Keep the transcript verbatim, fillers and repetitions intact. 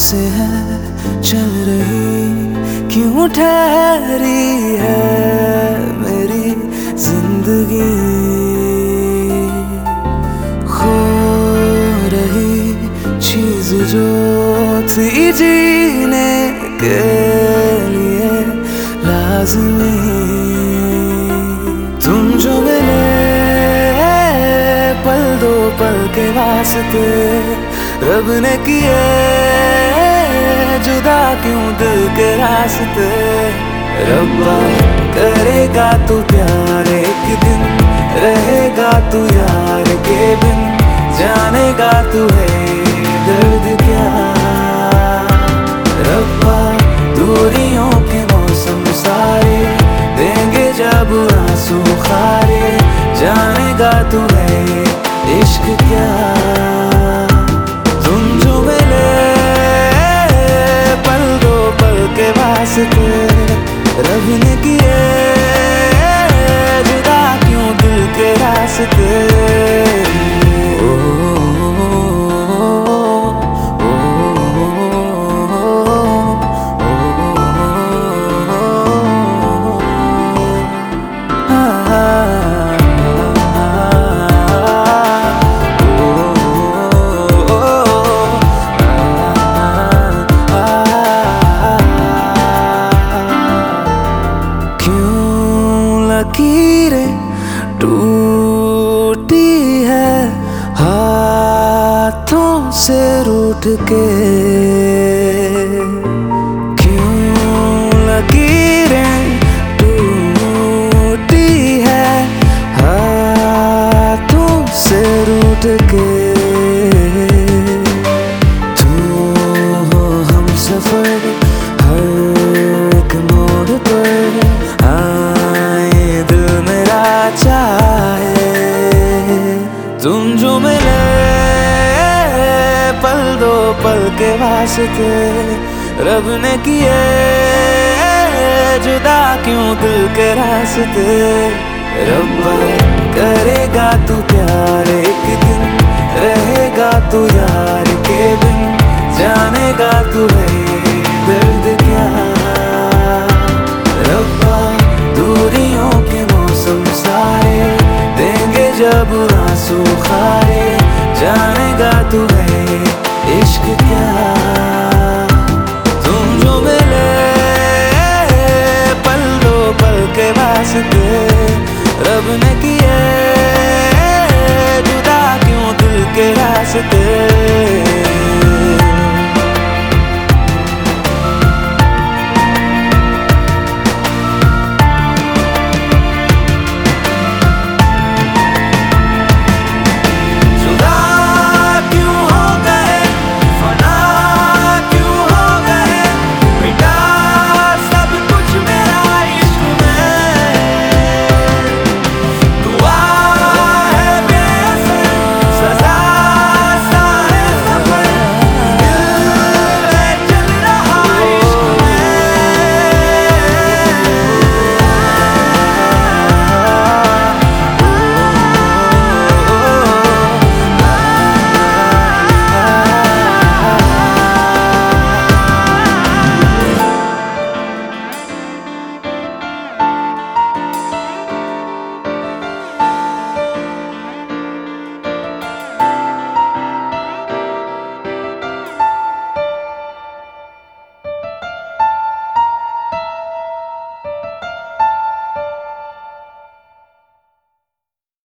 से है चल रही, क्यों ठहरी है मेरी जिंदगी। खो रही चीज जो थी जीने के लिए लाज़मी, तुम जो मिले पल दो पल के वास्ते, रब ने किए जुदा क्यों दिल के रास्ते। रब्बा करेगा तू प्यार एक दिन, रहेगा तू यार के बिन, जानेगा तू है दर्द क्या। रब्बा दूरियों के मौसम सारे देंगे जब आंसू खारे, जानेगा तू है इश्क क्या। तुम जो मिले पल दो पल के वास्ते, रब ने किए जुदा क्यों दिल के रास्ते। लकीरें टूटी है हाथों से रूठ के, क्यों लकीरें टूटी है हाथों से रूठ के। तू हो हम सफर हर एक मोड़ पर, चाहे तुम जो मिले पल दो पल के वास्ते, रब ने किए जुदा क्यों दिल के रास्ते। रब्बा करेगा तू प्यार एक दिन, रहेगा तू यार के बिन, जानेगा तू है दर्द क्या। रब्बा दूरियों के मौसम सारे देंगे जब आंसू खारे, जानेगा तू है इश्क क्या।